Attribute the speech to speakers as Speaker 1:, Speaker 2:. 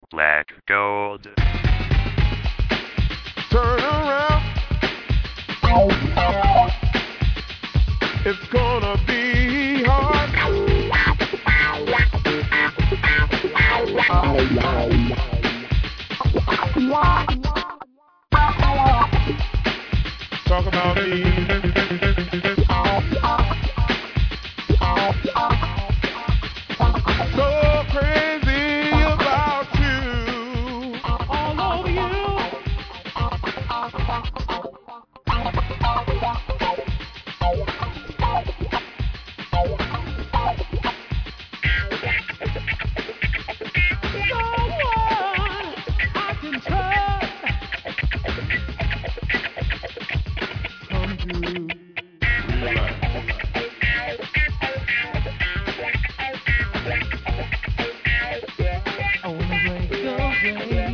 Speaker 1: Black gold.
Speaker 2: Turn around. It's gonna be hard. Talk about me. So crazy about you. All over you. Someone I can trust. Come to I wanna break the rain.